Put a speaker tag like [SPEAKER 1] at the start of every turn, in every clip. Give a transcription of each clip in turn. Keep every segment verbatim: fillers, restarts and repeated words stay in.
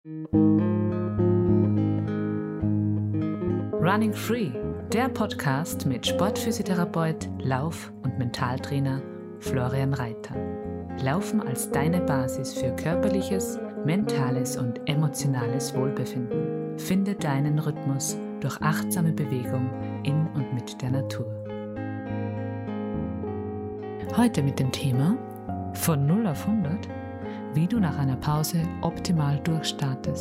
[SPEAKER 1] Running Free, der Podcast mit Sportphysiotherapeut, Lauf- und Mentaltrainer Florian Reiter. Laufen als deine Basis für körperliches, mentales und emotionales Wohlbefinden. Finde deinen Rhythmus durch achtsame Bewegung in und mit der Natur. Heute mit dem Thema von null auf hundert, wie du nach einer Pause optimal durchstartest.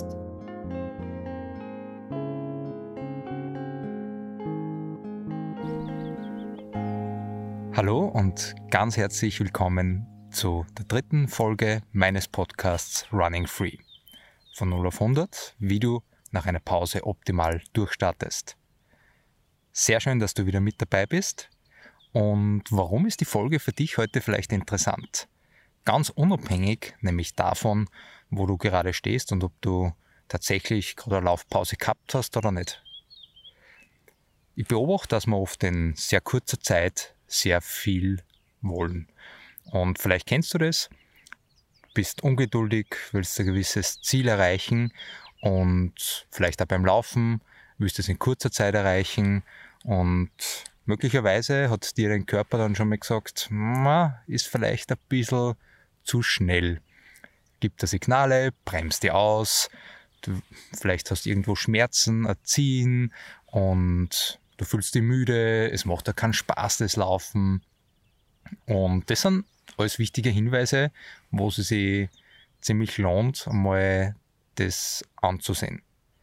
[SPEAKER 2] Hallo und ganz herzlich willkommen zu der dritten Folge meines Podcasts Running Free. Von null auf hundert, wie du nach einer Pause optimal durchstartest. Sehr schön, dass du wieder mit dabei bist. Und warum ist die Folge für dich heute vielleicht interessant? Ganz unabhängig, nämlich davon, wo du gerade stehst und ob du tatsächlich gerade eine Laufpause gehabt hast oder nicht. Ich beobachte, dass wir oft in sehr kurzer Zeit sehr viel wollen. Und vielleicht kennst du das, bist ungeduldig, willst ein gewisses Ziel erreichen und vielleicht auch beim Laufen willst du es in kurzer Zeit erreichen und möglicherweise hat dir dein Körper dann schon mal gesagt, ist vielleicht ein bisschen zu schnell. Gibt dir Signale, bremst dir aus, du, vielleicht hast du irgendwo Schmerzen, ein Ziehen und du fühlst dich müde, es macht dir keinen Spaß, das Laufen. Und das sind alles wichtige Hinweise, wo es sich ziemlich lohnt, einmal das anzusehen.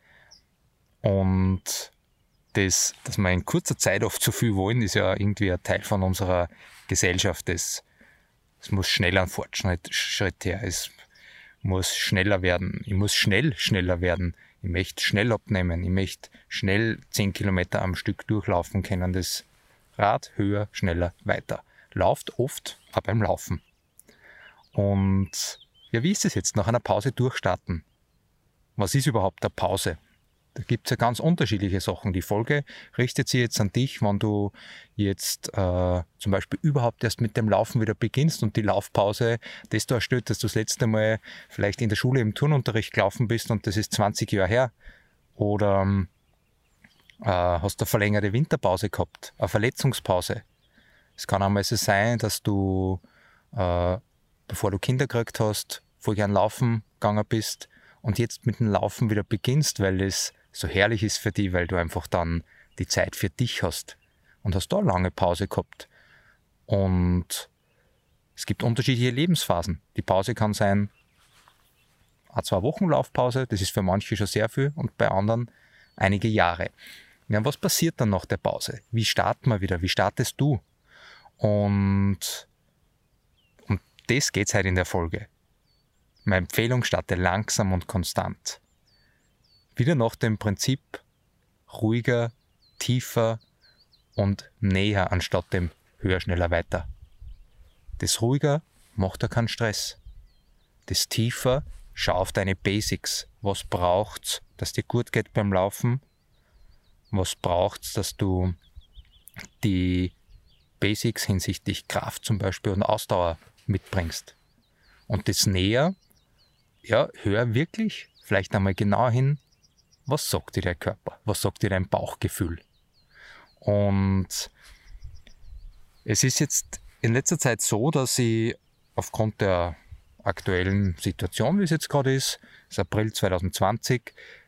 [SPEAKER 2] Und das, dass wir in kurzer Zeit oft zu viel wollen, ist ja irgendwie ein Teil von unserer Gesellschaft. Es, es muss schneller ein Fortschritt Schritt her, es muss schneller werden, ich muss schnell schneller werden. Ich möchte schnell abnehmen, ich möchte schnell zehn Kilometer am Stück durchlaufen können. Das Rad höher, schneller, weiter. Lauft oft auch beim Laufen. Und ja, wie ist es jetzt nach einer Pause durchstarten? Was ist überhaupt eine Pause? Da gibt es ja ganz unterschiedliche Sachen. Die Folge richtet sich jetzt an dich, wenn du jetzt äh, zum Beispiel überhaupt erst mit dem Laufen wieder beginnst und die Laufpause, das du erstellt, dass du das letzte Mal vielleicht in der Schule im Turnunterricht gelaufen bist und das ist zwanzig Jahre her. Oder äh, hast du eine verlängerte Winterpause gehabt, eine Verletzungspause. Es kann einmal so sein, dass du, äh, bevor du Kinder gekriegt hast, voll gern laufen gegangen bist und jetzt mit dem Laufen wieder beginnst, weil es so herrlich ist für dich, weil du einfach dann die Zeit für dich hast und hast da eine lange Pause gehabt. Und es gibt unterschiedliche Lebensphasen. Die Pause kann sein, eine zwei Wochen Laufpause, das ist für manche schon sehr viel und bei anderen einige Jahre. Ja, was passiert dann nach der Pause? Wie starten wir wieder? Wie startest du? Und um das geht es heute in der Folge. Meine Empfehlung, starte langsam und konstant. Wieder nach dem Prinzip ruhiger, tiefer und näher anstatt dem höher, schneller, weiter. Das ruhiger macht dir keinen Stress. Das tiefer, schau auf deine Basics. Was braucht's, dass dir gut geht beim Laufen? Was braucht's, dass du die Basics hinsichtlich Kraft zum Beispiel und Ausdauer mitbringst? Und das näher, ja, hör wirklich vielleicht einmal genau hin, was sagt dir der Körper, was sagt dir dein Bauchgefühl. Und es ist jetzt in letzter Zeit so, dass ich aufgrund der aktuellen Situation, wie es jetzt gerade ist, das ist April zwanzig zwanzig,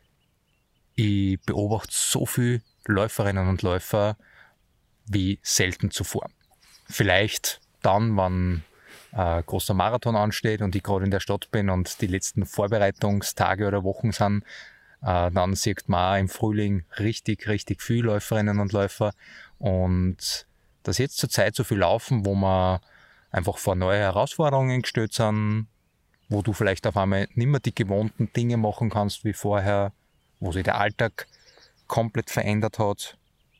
[SPEAKER 2] ich beobachte so viele Läuferinnen und Läufer wie selten zuvor. Vielleicht dann, wenn ein großer Marathon ansteht und ich gerade in der Stadt bin und die letzten Vorbereitungstage oder Wochen sind, äh, dann sieht man auch im Frühling richtig, richtig viele Läuferinnen und Läufer. Und dass jetzt zur Zeit so viel laufen, wo man einfach vor neue Herausforderungen gestellt sind, wo du vielleicht auf einmal nicht mehr die gewohnten Dinge machen kannst wie vorher, wo sich der Alltag komplett verändert hat.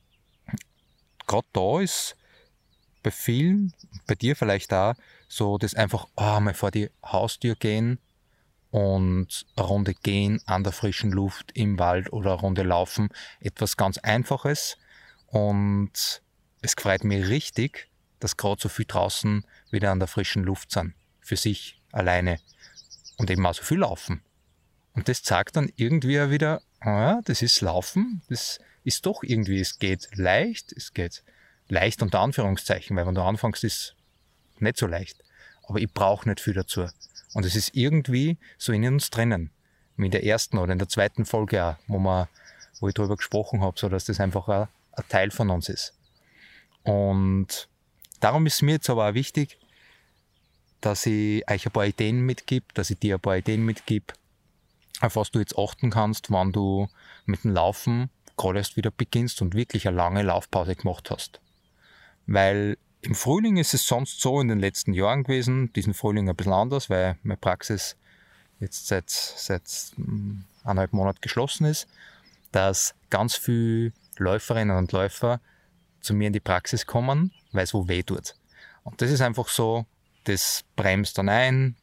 [SPEAKER 2] Gerade da ist bei vielen, bei dir vielleicht auch, so das einfach oh, mal vor die Haustür gehen und eine Runde gehen an der frischen Luft im Wald oder eine Runde laufen. Etwas ganz Einfaches und es freut mich richtig, dass gerade so viel draußen wieder an der frischen Luft sind, für sich alleine und eben auch so viel laufen. Und das zeigt dann irgendwie auch wieder, ah, das ist Laufen, das ist doch irgendwie, es geht leicht, es geht leicht unter Anführungszeichen, weil wenn du anfängst, ist es nicht so leicht. Aber ich brauche nicht viel dazu. Und es ist irgendwie so in uns drinnen, wie in der ersten oder in der zweiten Folge auch, wo, man, wo ich darüber gesprochen habe, so dass das einfach ein, ein Teil von uns ist. Und darum ist mir jetzt aber auch wichtig, dass ich euch ein paar Ideen mitgebe, dass ich dir ein paar Ideen mitgebe, auf was du jetzt achten kannst, wann du mit dem Laufen gerade erst wieder beginnst und wirklich eine lange Laufpause gemacht hast. Weil im Frühling ist es sonst so in den letzten Jahren gewesen, diesen Frühling ein bisschen anders, weil meine Praxis jetzt seit, seit eineinhalb Monaten geschlossen ist, dass ganz viele Läuferinnen und Läufer zu mir in die Praxis kommen, weil es wo weh tut. Und das ist einfach so, das bremst dann ein,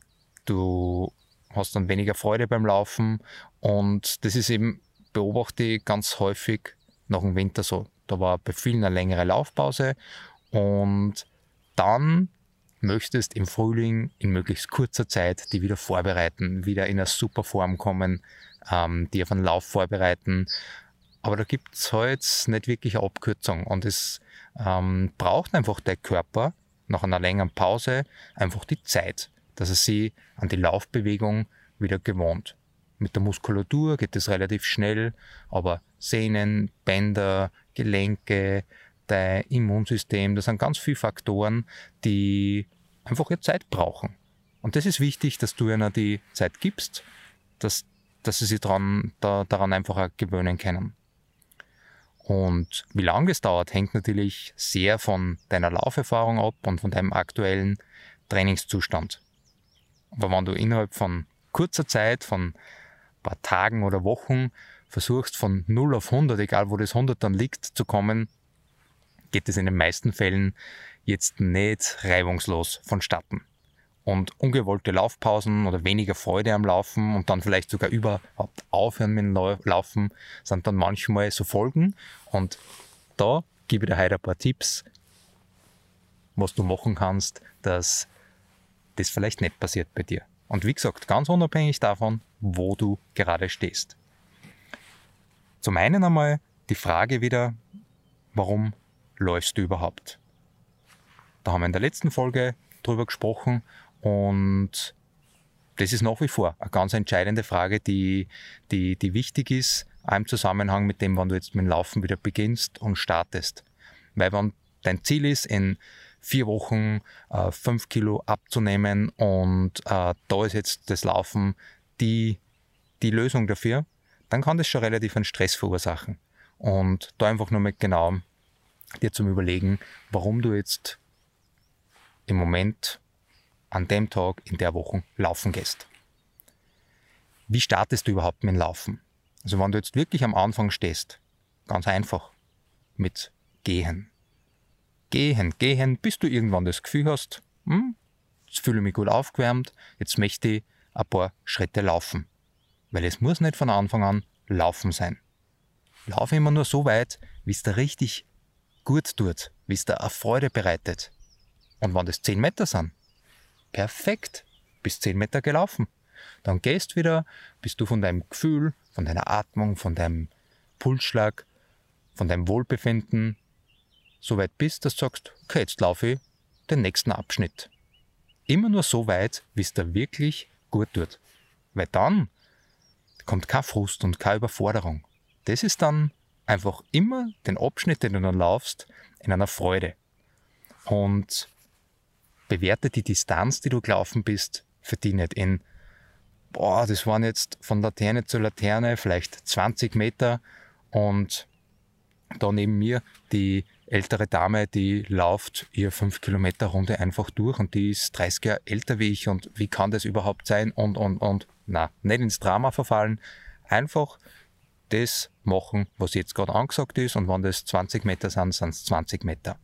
[SPEAKER 2] du hast dann weniger Freude beim Laufen und das ist eben, beobachte ich ganz häufig nach dem Winter so. Da war bei vielen eine längere Laufpause und dann möchtest im Frühling in möglichst kurzer Zeit die wieder vorbereiten, wieder in eine super Form kommen, ähm, die auf einen Lauf vorbereiten. Aber da gibt es halt nicht wirklich eine Abkürzung und es ähm, braucht einfach der Körper nach einer längeren Pause einfach die Zeit, dass er sich an die Laufbewegung wieder gewohnt. Mit der Muskulatur geht es relativ schnell, aber Sehnen, Bänder, Gelenke, dein Immunsystem, das sind ganz viele Faktoren, die einfach ihre Zeit brauchen. Und das ist wichtig, dass du ihnen die Zeit gibst, dass, dass sie sich dran, da, daran einfach auch gewöhnen können. Und wie lange das dauert, hängt natürlich sehr von deiner Lauferfahrung ab und von deinem aktuellen Trainingszustand. Aber wenn du innerhalb von kurzer Zeit, von ein paar Tagen oder Wochen versuchst von null auf hundert, egal wo das hundert dann liegt, zu kommen, geht es in den meisten Fällen jetzt nicht reibungslos vonstatten. Und ungewollte Laufpausen oder weniger Freude am Laufen und dann vielleicht sogar überhaupt aufhören mit dem Laufen sind dann manchmal so Folgen. Und da gebe ich dir heute ein paar Tipps, was du machen kannst, dass das vielleicht nicht passiert bei dir. Und wie gesagt, ganz unabhängig davon, wo du gerade stehst. Zum einen einmal die Frage wieder, warum läufst du überhaupt? Da haben wir in der letzten Folge drüber gesprochen und das ist nach wie vor eine ganz entscheidende Frage, die, die, die wichtig ist, auch im Zusammenhang mit dem, wann du jetzt mit dem Laufen wieder beginnst und startest. Weil wenn dein Ziel ist, in vier Wochen äh, fünf Kilo abzunehmen und äh, da ist jetzt das Laufen die, die Lösung dafür, dann kann das schon relativ einen Stress verursachen. Und da einfach nur mal genau dir zum Überlegen, warum du jetzt im Moment an dem Tag in der Woche laufen gehst. Wie startest du überhaupt mit dem Laufen? Also wenn du jetzt wirklich am Anfang stehst, ganz einfach, mit Gehen. Gehen, gehen, bis du irgendwann das Gefühl hast, hm, jetzt fühle ich mich gut aufgewärmt, jetzt möchte ich ein paar Schritte laufen. Weil es muss nicht von Anfang an Laufen sein. Laufe immer nur so weit, wie es dir richtig gut tut, wie es dir eine Freude bereitet. Und wenn das zehn Meter sind, perfekt, bis zehn Meter gelaufen. Dann gehst wieder, bis du von deinem Gefühl, von deiner Atmung, von deinem Pulsschlag, von deinem Wohlbefinden so weit bist, dass du sagst, okay, jetzt laufe ich den nächsten Abschnitt. Immer nur so weit, wie es dir wirklich gut tut. Weil dann kommt kein Frust und keine Überforderung. Das ist dann einfach immer den Abschnitt, den du dann laufst, in einer Freude. Und bewerte die Distanz, die du gelaufen bist, für die nicht in, boah, das waren jetzt von Laterne zu Laterne vielleicht zwanzig Meter und da neben mir die ältere Dame, die läuft ihr fünf Kilometer Runde einfach durch und die ist dreißig Jahre älter wie ich und wie kann das überhaupt sein und, und, und. Na, nicht ins Drama verfallen, einfach das machen, was jetzt gerade angesagt ist und wenn das zwanzig Meter sind, sind es zwanzig Meter.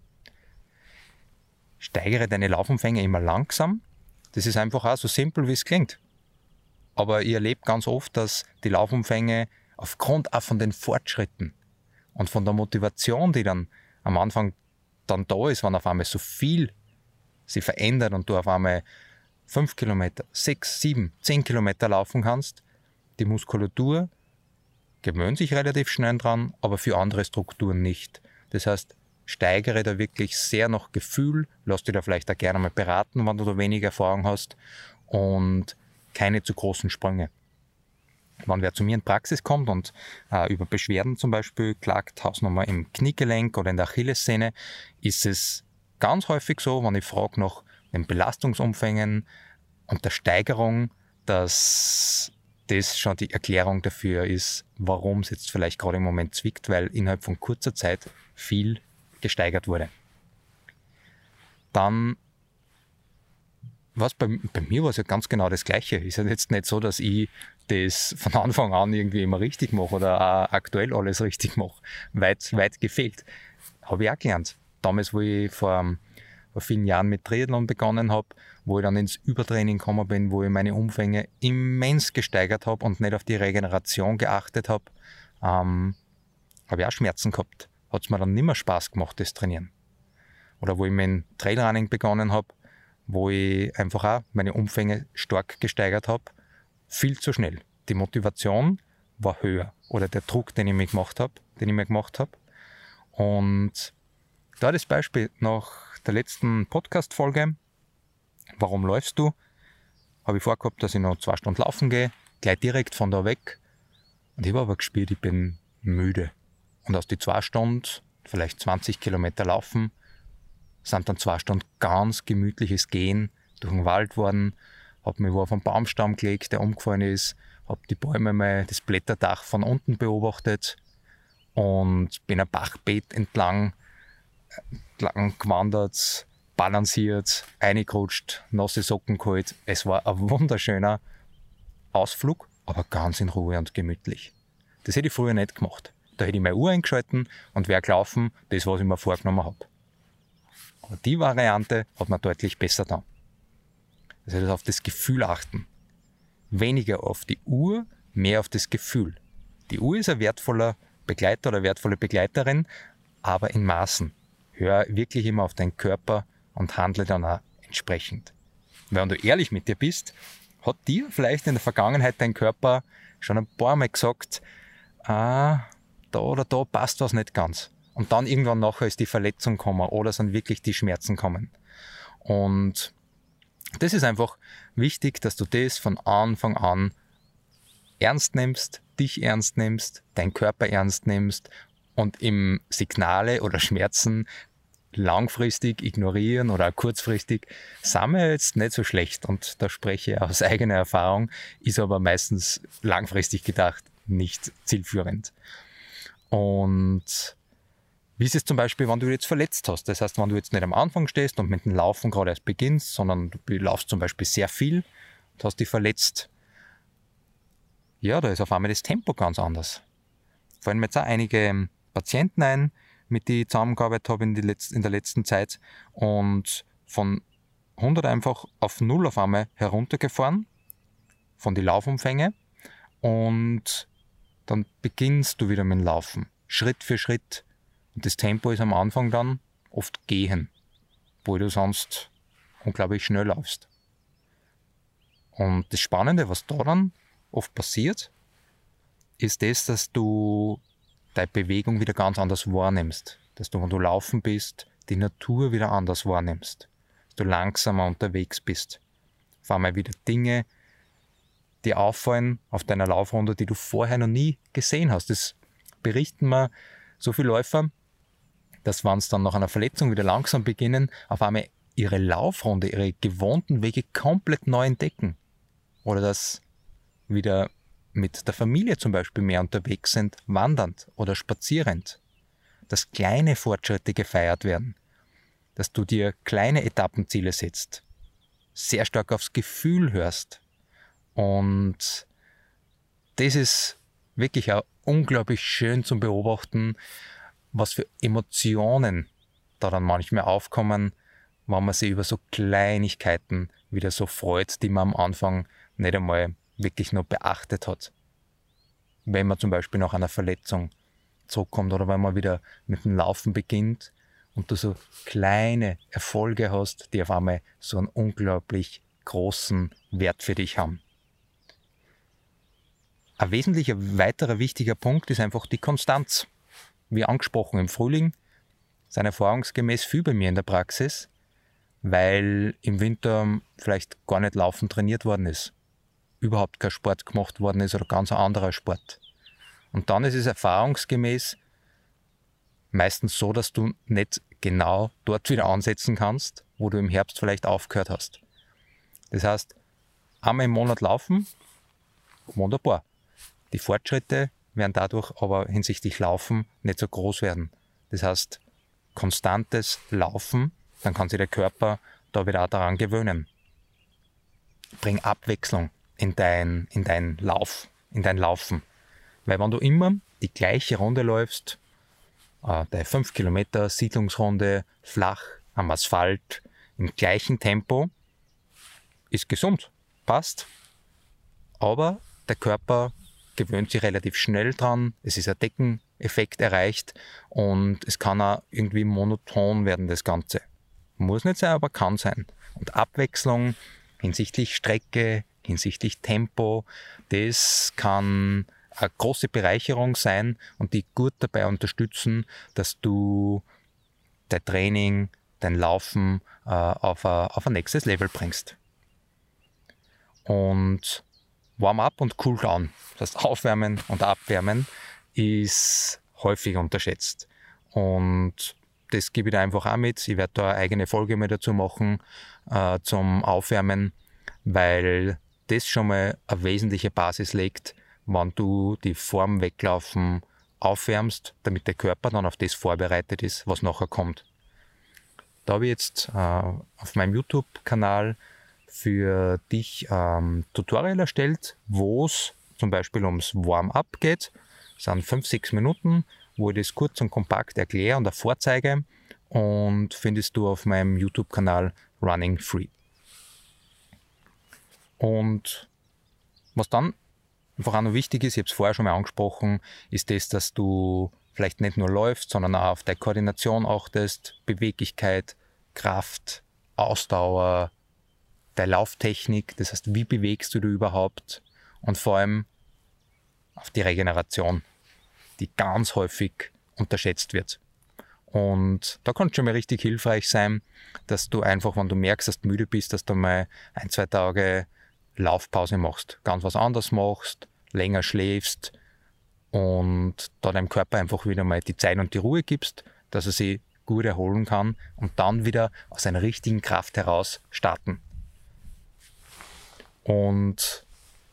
[SPEAKER 2] Steigere deine Laufumfänge immer langsam. Das ist einfach auch so simpel, wie es klingt. Aber ich erlebe ganz oft, dass die Laufumfänge aufgrund auch von den Fortschritten und von der Motivation, die dann am Anfang dann da ist, wenn auf einmal so viel sich verändert und du auf einmal fünf Kilometer, sechs, sieben, zehn Kilometer laufen kannst, die Muskulatur gewöhnt sich relativ schnell dran, aber für andere Strukturen nicht. Das heißt, steigere da wirklich sehr nach Gefühl, lass dich da vielleicht auch gerne mal beraten, wenn du da wenig Erfahrung hast und keine zu großen Sprünge. Wenn wer zu mir in Praxis kommt und äh, über Beschwerden zum Beispiel klagt, Hausnummer im Kniegelenk oder in der Achillessehne, ist es ganz häufig so, wenn ich frage nach den Belastungsumfängen und der Steigerung, dass das schon die Erklärung dafür ist, warum es jetzt vielleicht gerade im Moment zwickt, weil innerhalb von kurzer Zeit viel gesteigert wurde. Dann, was bei, bei mir war es ja ganz genau das Gleiche. Ist ja jetzt nicht so, dass ich das von Anfang an irgendwie immer richtig mache oder auch aktuell alles richtig mache. Weit, weit gefehlt. Habe ich auch gelernt. Damals, wo ich vor, vor vielen Jahren mit Triathlon begonnen habe, wo ich dann ins Übertraining gekommen bin, wo ich meine Umfänge immens gesteigert habe und nicht auf die Regeneration geachtet habe, ähm, habe ich auch Schmerzen gehabt. Hat es mir dann nicht mehr Spaß gemacht, das Trainieren. Oder wo ich mein Trailrunning begonnen habe, wo ich einfach auch meine Umfänge stark gesteigert habe, viel zu schnell. Die Motivation war höher oder der Druck, den ich mir gemacht habe, den ich mir gemacht habe. Und da das Beispiel nach der letzten Podcast-Folge, warum läufst du, habe ich vorgehabt, dass ich noch zwei Stunden laufen gehe, gleich direkt von da weg. Und ich habe aber gespürt, ich bin müde. Und aus die zwei Stunden, vielleicht zwanzig Kilometer laufen, sind dann zwei Stunden ganz gemütliches Gehen durch den Wald geworden, habe mich wo auf einen Baumstamm gelegt, der umgefallen ist, habe die Bäume mal, das Blätterdach von unten beobachtet und bin ein Bachbett entlang, entlang gewandert, balanciert, reingerutscht, nasse Socken geholt. Es war ein wunderschöner Ausflug, aber ganz in Ruhe und gemütlich. Das hätte ich früher nicht gemacht. Da hätte ich meine Uhr eingeschalten und wäre gelaufen, das, was ich mir vorgenommen habe. Aber die Variante hat mir deutlich besser getan. Das heißt, auf das Gefühl achten. Weniger auf die Uhr, mehr auf das Gefühl. Die Uhr ist ein wertvoller Begleiter oder wertvolle Begleiterin, aber in Maßen. Hör wirklich immer auf deinen Körper und handle dann auch entsprechend. Wenn du ehrlich mit dir bist, hat dir vielleicht in der Vergangenheit dein Körper schon ein paar Mal gesagt, ah, da oder da passt was nicht ganz. Und dann irgendwann nachher ist die Verletzung gekommen oder sind wirklich die Schmerzen kommen. Und das ist einfach wichtig, dass du das von Anfang an ernst nimmst, dich ernst nimmst, deinen Körper ernst nimmst und im Signale oder Schmerzen langfristig ignorieren oder auch kurzfristig sind wir jetzt nicht so schlecht. Und da spreche ich aus eigener Erfahrung, ist aber meistens langfristig gedacht nicht zielführend. Und wie ist es zum Beispiel, wenn du jetzt verletzt hast? Das heißt, wenn du jetzt nicht am Anfang stehst und mit dem Laufen gerade erst beginnst, sondern du laufst zum Beispiel sehr viel und hast dich verletzt. Ja, da ist auf einmal das Tempo ganz anders. Fallen mir jetzt auch einige Patienten ein, mit denen ich zusammengearbeitet habe in, die Letz-, in der letzten Zeit und von hundert einfach auf null auf einmal heruntergefahren von den Laufumfängen und dann beginnst du wieder mit dem Laufen, Schritt für Schritt. Und das Tempo ist am Anfang dann oft gehen, wo du sonst unglaublich schnell laufst. Und das Spannende, was da dann oft passiert, ist das, dass du deine Bewegung wieder ganz anders wahrnimmst. Dass du, wenn du laufen bist, die Natur wieder anders wahrnimmst. Dass du langsamer unterwegs bist. Auf einmal wieder Dinge, die auffallen auf deiner Laufrunde, die du vorher noch nie gesehen hast. Das berichten mir so viele Läufer, dass wenn sie dann nach einer Verletzung wieder langsam beginnen, auf einmal ihre Laufrunde, ihre gewohnten Wege komplett neu entdecken. Oder dass wieder mit der Familie zum Beispiel mehr unterwegs sind, wandernd oder spazierend. Dass kleine Fortschritte gefeiert werden. Dass du dir kleine Etappenziele setzt. Sehr stark aufs Gefühl hörst. Und das ist wirklich auch unglaublich schön zum Beobachten, was für Emotionen da dann manchmal aufkommen, wenn man sich über so Kleinigkeiten wieder so freut, die man am Anfang nicht einmal wirklich nur beachtet hat. Wenn man zum Beispiel nach einer Verletzung zurückkommt oder wenn man wieder mit dem Laufen beginnt und du so kleine Erfolge hast, die auf einmal so einen unglaublich großen Wert für dich haben. Ein wesentlicher weiterer wichtiger Punkt ist einfach die Konstanz. Wie angesprochen im Frühling, sind erfahrungsgemäß viel bei mir in der Praxis, weil im Winter vielleicht gar nicht Laufen trainiert worden ist, überhaupt kein Sport gemacht worden ist oder ganz ein anderer Sport. Und dann ist es erfahrungsgemäß meistens so, dass du nicht genau dort wieder ansetzen kannst, wo du im Herbst vielleicht aufgehört hast. Das heißt, einmal im Monat laufen, wunderbar. Die Fortschritte werden dadurch aber hinsichtlich Laufen nicht so groß werden. Das heißt, konstantes Laufen, dann kann sich der Körper da wieder auch daran gewöhnen. Bring Abwechslung in dein, in dein Lauf, in dein Laufen. Weil wenn du immer die gleiche Runde läufst, äh, deine fünf Kilometer Siedlungsrunde, flach, am Asphalt, im gleichen Tempo, ist gesund, passt. Aber der Körper gewöhnt sich relativ schnell dran, es ist ein Deckeneffekt erreicht und es kann auch irgendwie monoton werden, das Ganze. Muss nicht sein, aber kann sein. Und Abwechslung hinsichtlich Strecke, hinsichtlich Tempo, das kann eine große Bereicherung sein und die gut dabei unterstützen, dass du dein Training, dein Laufen äh, auf, ein, auf ein nächstes Level bringst. Und Warm-up und Cool-down, das heißt Aufwärmen und Abwärmen, ist häufig unterschätzt. Und das gebe ich dir einfach auch mit. Ich werde da eine eigene Folge mehr dazu machen äh, zum Aufwärmen, weil das schon mal eine wesentliche Basis legt, wenn du die Form Weglaufen aufwärmst, damit der Körper dann auf das vorbereitet ist, was nachher kommt. Da habe ich jetzt äh, auf meinem YouTube-Kanal für dich ähm, Tutorial erstellt, wo es zum Beispiel ums Warm-up geht. Das sind fünf, sechs Minuten, wo ich das kurz und kompakt erkläre und auch vorzeige, und findest du auf meinem YouTube-Kanal Running Free. Und was dann einfach auch noch wichtig ist, ich habe es vorher schon mal angesprochen, ist das, dass du vielleicht nicht nur läufst, sondern auch auf deine Koordination achtest, Beweglichkeit, Kraft, Ausdauer, deine Lauftechnik, das heißt, wie bewegst du dich überhaupt, und vor allem auf die Regeneration, die ganz häufig unterschätzt wird. Und da kann es schon mal richtig hilfreich sein, dass du einfach, wenn du merkst, dass du müde bist, dass du mal ein, zwei Tage Laufpause machst, ganz was anderes machst, länger schläfst und da deinem Körper einfach wieder mal die Zeit und die Ruhe gibst, dass er sich gut erholen kann und dann wieder aus einer richtigen Kraft heraus starten. Und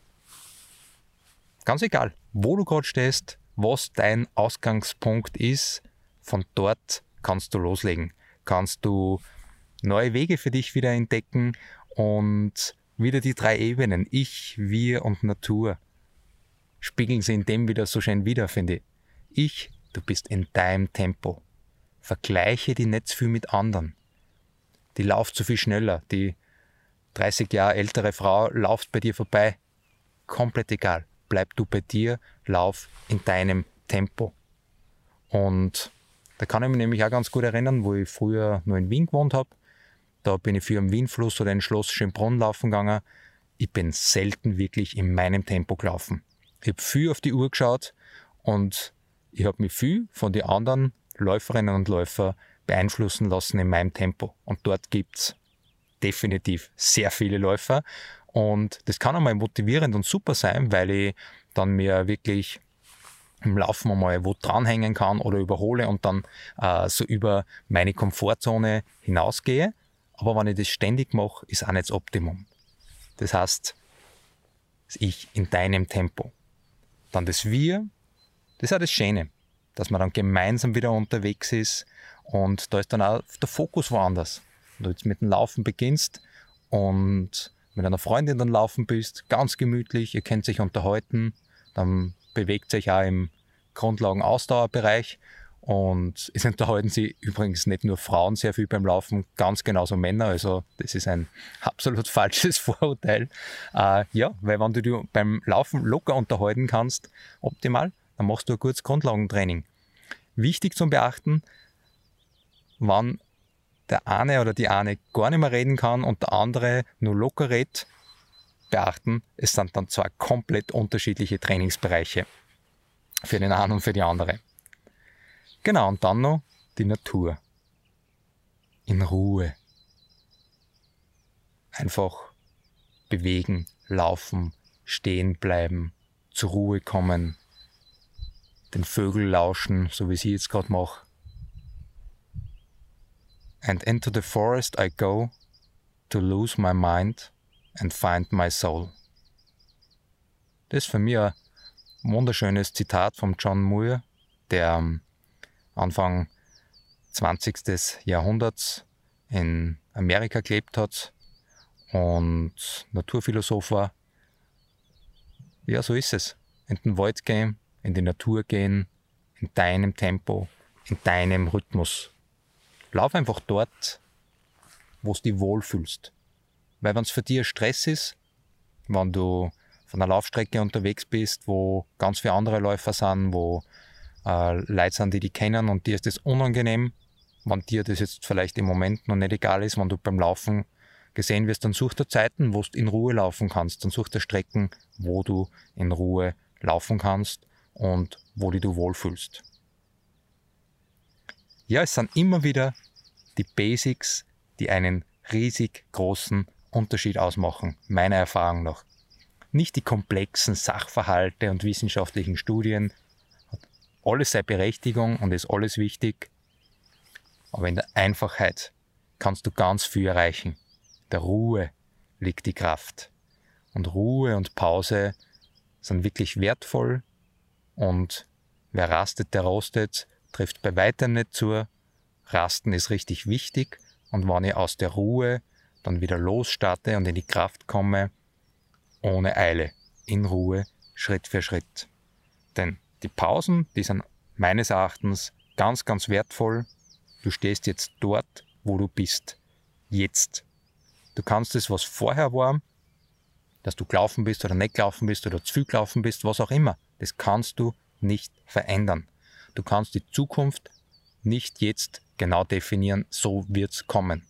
[SPEAKER 2] ganz egal, wo du gerade stehst, was dein Ausgangspunkt ist, von dort kannst du loslegen. Kannst du neue Wege für dich wieder entdecken und wieder die drei Ebenen, ich, wir und Natur, spiegeln sie in dem wieder so schön wieder, finde ich. Ich, du bist in deinem Tempo. Vergleiche die nicht zu viel mit anderen. Die lauft so viel schneller, die dreißig Jahre ältere Frau läuft bei dir vorbei. Komplett egal. Bleib du bei dir, lauf in deinem Tempo. Und da kann ich mich nämlich auch ganz gut erinnern, wo ich früher nur in Wien gewohnt habe. Da bin ich für am Wienfluss oder in Schloss Schönbrunn laufen gegangen. Ich bin selten wirklich in meinem Tempo gelaufen. Ich habe viel auf die Uhr geschaut und ich habe mich viel von den anderen Läuferinnen und Läufern beeinflussen lassen in meinem Tempo. Und dort gibt es definitiv sehr viele Läufer, und das kann einmal motivierend und super sein, weil ich dann mir wirklich im Laufen einmal wo dranhängen kann oder überhole und dann äh, so über meine Komfortzone hinausgehe. Aber wenn ich das ständig mache, ist auch nicht das Optimum. Das heißt, das Ich in deinem Tempo. Dann das Wir, das ist auch das Schöne, dass man dann gemeinsam wieder unterwegs ist, und da ist dann auch der Fokus woanders. Wenn du jetzt mit dem Laufen beginnst und mit einer Freundin dann laufen bist, ganz gemütlich, ihr könnt sich unterhalten, dann bewegt sich auch im Grundlagen-Ausdauerbereich, und es unterhalten sich übrigens nicht nur Frauen sehr viel beim Laufen, ganz genauso Männer, also das ist ein absolut falsches Vorurteil. Äh, ja, weil wenn du dich beim Laufen locker unterhalten kannst, optimal, dann machst du ein gutes Grundlagentraining. Wichtig zum Beachten, wann der eine oder die eine gar nicht mehr reden kann und der andere nur locker redet, beachten, es sind dann zwei komplett unterschiedliche Trainingsbereiche für den einen und für die andere. Genau, und dann noch die Natur. In Ruhe. Einfach bewegen, laufen, stehen bleiben, zur Ruhe kommen, den Vögeln lauschen, so wie ich jetzt gerade mache. And into the forest I go to lose my mind and find my soul. Das ist für mich ein wunderschönes Zitat von John Muir, der Anfang zwanzigsten Jahrhunderts in Amerika gelebt hat und Naturphilosoph war. Ja, so ist es. In den Wald gehen, in die Natur gehen, in deinem Tempo, in deinem Rhythmus. Lauf einfach dort, wo du dich wohlfühlst. Weil wenn es für dich Stress ist, wenn du von einer Laufstrecke unterwegs bist, wo ganz viele andere Läufer sind, wo äh, Leute sind, die dich kennen und dir ist das unangenehm, wenn dir das jetzt vielleicht im Moment noch nicht egal ist, wenn du beim Laufen gesehen wirst, dann such dir Zeiten, wo du in Ruhe laufen kannst. Dann such dir Strecken, wo du in Ruhe laufen kannst und wo dich du wohlfühlst. Ja, es sind immer wieder die Basics, die einen riesig großen Unterschied ausmachen, meiner Erfahrung nach. Nicht die komplexen Sachverhalte und wissenschaftlichen Studien. Hat alles seine Berechtigung und ist alles wichtig. Aber in der Einfachheit kannst du ganz viel erreichen. In der Ruhe liegt die Kraft. Und Ruhe und Pause sind wirklich wertvoll. Und wer rastet, der rostet, trifft bei weitem nicht zu. Rasten ist richtig wichtig. Und wenn ich aus der Ruhe dann wieder losstarte und in die Kraft komme, ohne Eile, in Ruhe, Schritt für Schritt. Denn die Pausen, die sind meines Erachtens ganz, ganz wertvoll. Du stehst jetzt dort, wo du bist. Jetzt. Du kannst es, was vorher war, dass du gelaufen bist oder nicht gelaufen bist oder zu viel gelaufen bist, was auch immer, das kannst du nicht verändern. Du kannst die Zukunft nicht jetzt genau definieren, so wird's kommen.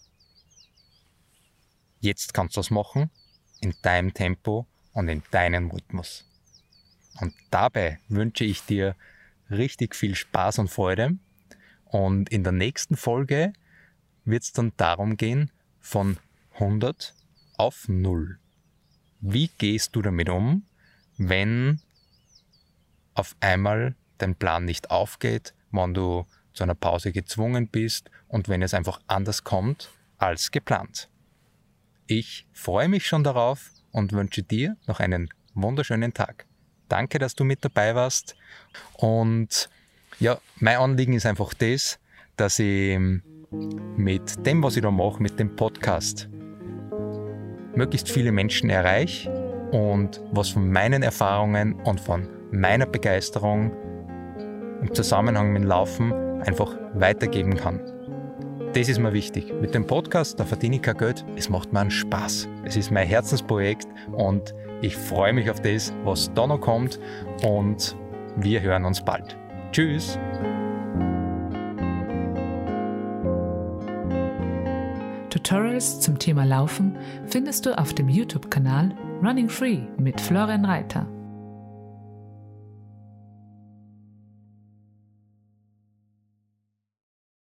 [SPEAKER 2] Jetzt kannst du das machen, in deinem Tempo und in deinem Rhythmus. Und dabei wünsche ich dir richtig viel Spaß und Freude. Und in der nächsten Folge wird es dann darum gehen, von hundert auf null. Wie gehst du damit um, wenn auf einmal dein Plan nicht aufgeht, wenn du zu einer Pause gezwungen bist und wenn es einfach anders kommt als geplant? Ich freue mich schon darauf und wünsche dir noch einen wunderschönen Tag. Danke, dass du mit dabei warst. Und ja, mein Anliegen ist einfach das, dass ich mit dem, was ich da mache, mit dem Podcast, möglichst viele Menschen erreiche und was von meinen Erfahrungen und von meiner Begeisterung im Zusammenhang mit dem Laufen einfach weitergeben kann. Das ist mir wichtig. Mit dem Podcast, da verdiene ich kein Geld, es macht mir einen Spaß. Es ist mein Herzensprojekt und ich freue mich auf das, was da noch kommt und wir hören uns bald. Tschüss!
[SPEAKER 1] Tutorials zum Thema Laufen findest du auf dem YouTube-Kanal Running Free mit Florian Reiter.